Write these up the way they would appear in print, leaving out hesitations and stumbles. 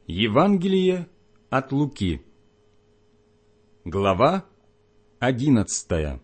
Евангелие от Луки, глава 11.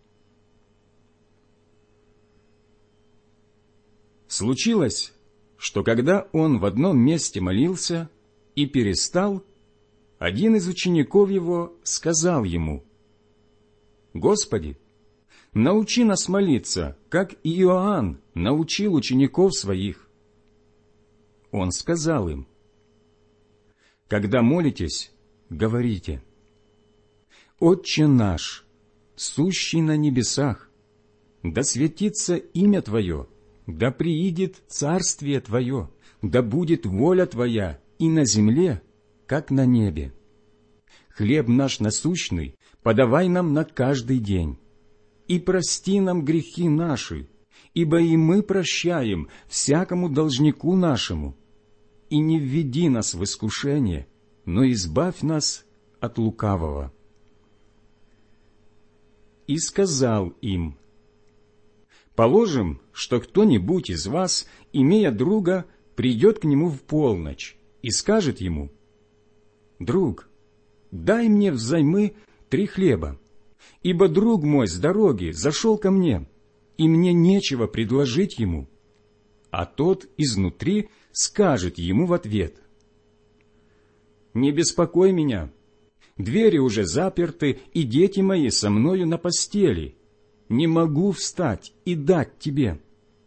Случилось, что когда он в одном месте молился и перестал, один из учеников его сказал ему: «Господи, научи нас молиться, как и Иоанн научил учеников своих». Он сказал им: «Когда молитесь, говорите: Отче наш, сущий на небесах, да светится имя Твое, да приидет царствие Твое, да будет воля Твоя и на земле, как на небе. Хлеб наш насущный подавай нам на каждый день, и прости нам грехи наши, ибо и мы прощаем всякому должнику нашему. И не введи нас в искушение, но избавь нас от лукавого». И сказал им: «Положим, что кто-нибудь из вас, имея друга, придет к нему в полночь и скажет ему: Друг, дай мне взаймы 3 хлеба, ибо друг мой с дороги зашел ко мне, и мне нечего предложить ему. А тот изнутри скажет ему в ответ: Не беспокой меня, двери уже заперты, и дети мои со мною на постели, не могу встать и дать тебе.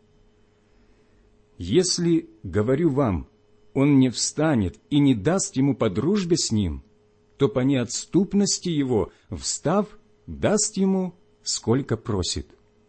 Если, говорю вам, он не встанет и не даст ему по дружбе с ним, то по неотступности его, встав, даст ему, сколько просит.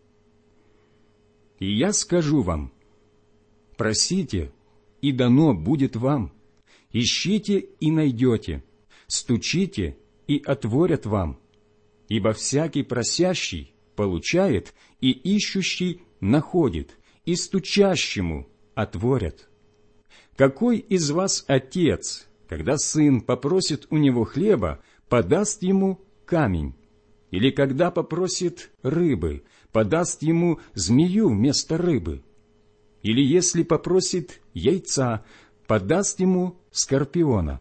И я скажу вам: просите, и дано будет вам, ищите и найдете, стучите, и отворят вам. Ибо всякий просящий получает, и ищущий находит, и стучащему отворят. Какой из вас отец, когда сын попросит у него хлеба, подаст ему камень? Или когда попросит рыбы, подаст ему змею вместо рыбы? Или если попросит яйца, подаст ему скорпиона?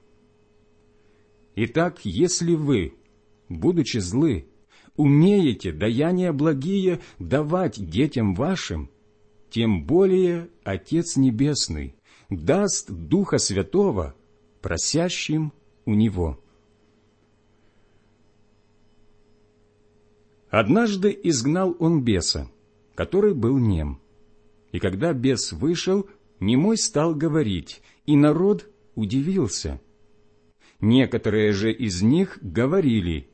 Итак, если вы, будучи злы, умеете даяния благие давать детям вашим, тем более Отец Небесный даст Духа Святого просящим у Него». Однажды изгнал он беса, который был нем. И когда бес вышел, немой стал говорить, и народ удивился. Некоторые же из них говорили: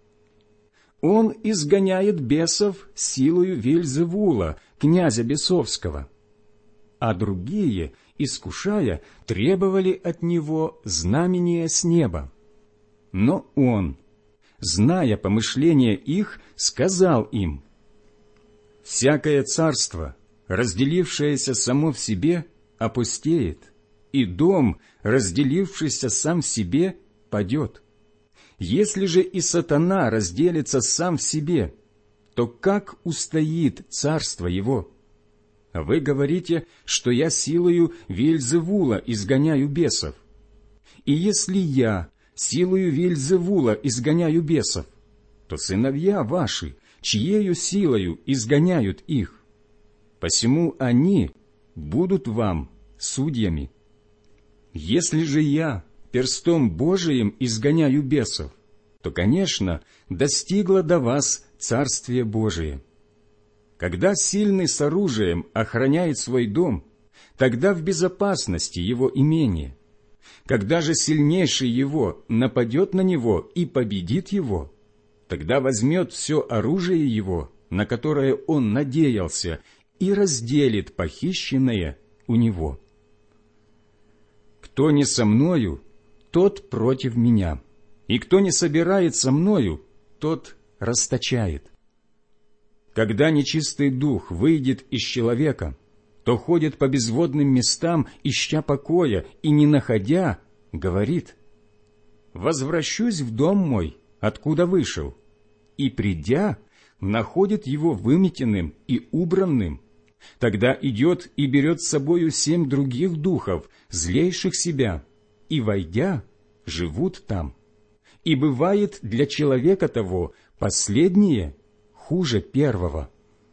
«Он изгоняет бесов силою Вельзевула, князя бесовского». А другие, искушая, требовали от него знамения с неба. Но он, зная помышления их, сказал им: «Всякое царство, разделившееся само в себе, опустеет, и дом, разделившийся сам в себе, падет. Если же и сатана разделится сам в себе, то как устоит царство его? Вы говорите, что я силою Вельзевула изгоняю бесов. И если я силою Вельзевула изгоняю бесов, то сыновья ваши, чьею силою изгоняют их? Посему они будут вам судьями. Если же я перстом Божиим изгоняю бесов, то, конечно, достигло до вас Царствие Божие. Когда сильный с оружием охраняет свой дом, тогда в безопасности его имение. Когда же сильнейший его нападет на него и победит его, тогда возьмет все оружие его, на которое он надеялся, и разделит похищенное у него. Кто не со мною, тот против меня, и кто не собирает со мною, тот расточает. Когда нечистый дух выйдет из человека, то ходит по безводным местам, ища покоя, и, не находя, говорит: «Возвращусь в дом мой, откуда вышел», и, придя, находит его выметенным и убранным. Тогда идет и берет с собою 7 других духов, злейших себя, и, войдя, живут там. И бывает для человека того последнее хуже первого.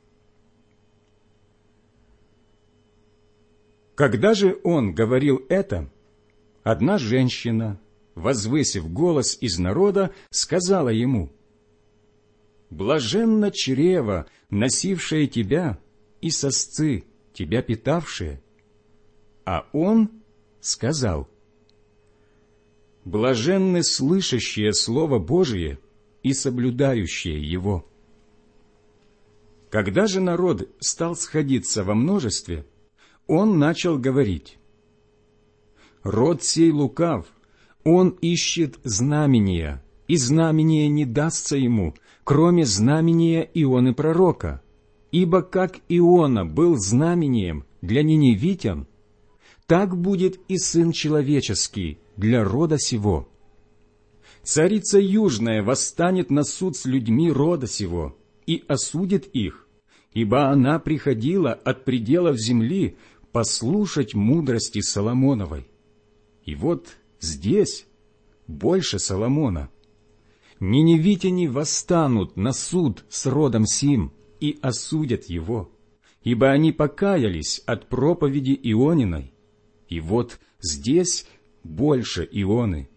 Когда же он говорил это, одна женщина, возвысив голос из народа, сказала ему: «Блаженно чрево, носившее тебя, и сосцы, тебя питавшие». А он сказал: «Блаженны слышащие Слово Божие и соблюдающие его». Когда же народ стал сходиться во множестве, он начал говорить: «Род сей лукав, он ищет знамения, и знамение не дастся ему, кроме знамения Ионы пророка. Ибо как Иона был знамением для ниневитян, так будет и Сын Человеческий для рода сего. Царица Южная восстанет на суд с людьми рода сего и осудит их, ибо она приходила от пределов земли послушать мудрости Соломоновой. И вот здесь больше Соломона. Ниневитяне восстанут на суд с родом сим и осудят его, ибо они покаялись от проповеди Иониной. И вот здесь больше Ионы.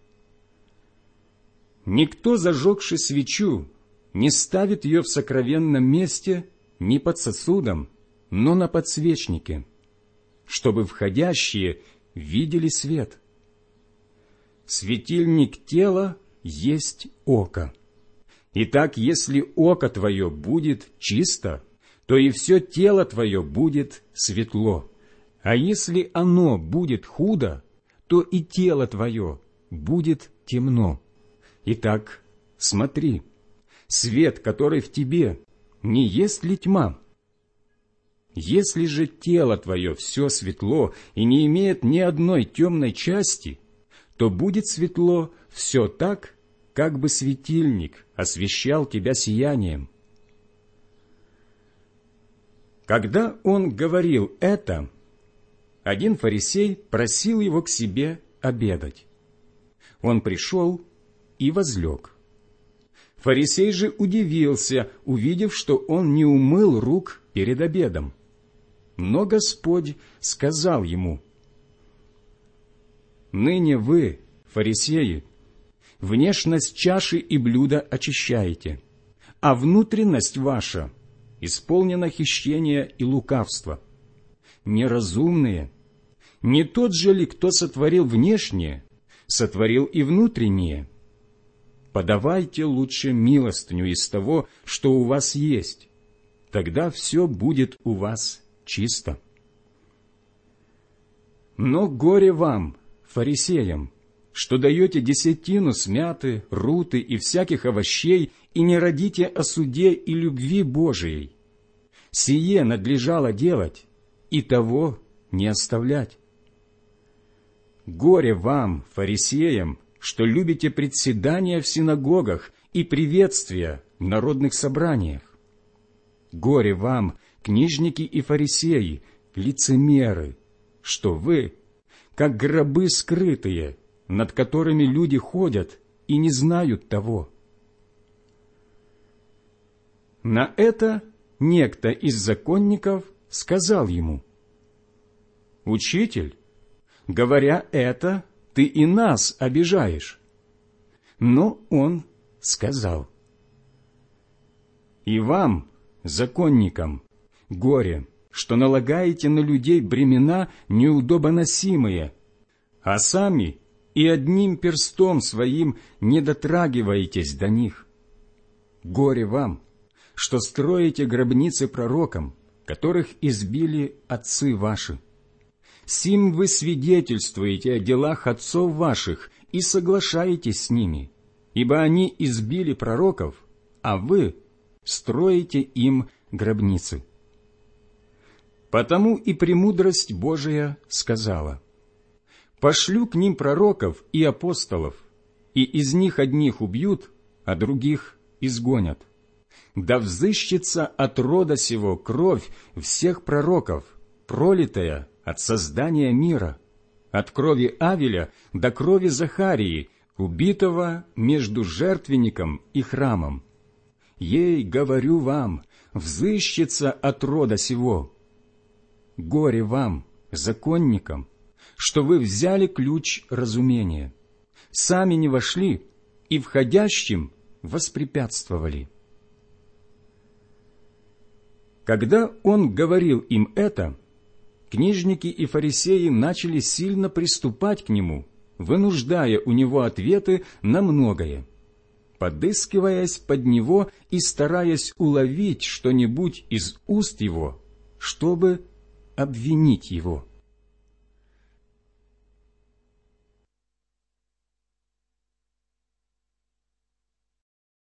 Никто, зажегши свечу, не ставит ее в сокровенном месте ни под сосудом, но на подсвечнике, чтобы входящие видели свет. Светильник тела есть око. Итак, если око твое будет чисто, то и все тело твое будет светло. А если оно будет худо, то и тело твое будет темно. Итак, смотри, свет, который в тебе, не есть ли тьма? Если же тело твое все светло и не имеет ни одной темной части, то будет светло все так, как бы светильник освещал тебя сиянием». Когда он говорил это, один фарисей просил его к себе обедать. Он пришел и возлег. Фарисей же удивился, увидев, что он не умыл рук перед обедом. Но Господь сказал ему: «Ныне вы, фарисеи, внешность чаши и блюда очищаете, а внутренность ваша исполнена хищения и лукавства. Неразумные, не тот же ли, кто сотворил внешнее, сотворил и внутреннее? Подавайте лучше милостыню из того, что у вас есть, тогда все будет у вас чисто. Но горе вам, фарисеям, что даете десятину с мяты, руты и всяких овощей, и не родите о суде и любви Божией. Сие надлежало делать, и того не оставлять. Горе вам, фарисеям, что любите председания в синагогах и приветствия в народных собраниях. Горе вам, книжники и фарисеи, лицемеры, что вы, как гробы скрытые, над которыми люди ходят и не знают того». На это некто из законников сказал ему: «Учитель, говоря это, ты и нас обижаешь». Но он сказал: «И вам, законникам, горе, что налагаете на людей бремена неудобоносимые, а сами и одним перстом своим не дотрагиваетесь до них. Горе вам, что строите гробницы пророкам, которых избили отцы ваши. Сим вы свидетельствуете о делах отцов ваших и соглашаетесь с ними, ибо они избили пророков, а вы строите им гробницы. Потому и премудрость Божия сказала: пошлю к ним пророков и апостолов, и из них одних убьют, а других изгонят. Да взыщется от рода сего кровь всех пророков, пролитая от создания мира, от крови Авеля до крови Захарии, убитого между жертвенником и храмом. Ей, говорю вам, взыщется от рода сего. Горе вам, законникам, что вы взяли ключ разумения, сами не вошли и входящим воспрепятствовали». Когда он говорил им это, книжники и фарисеи начали сильно приступать к нему, вынуждая у него ответы на многое, подыскиваясь под него и стараясь уловить что-нибудь из уст его, чтобы обвинить его.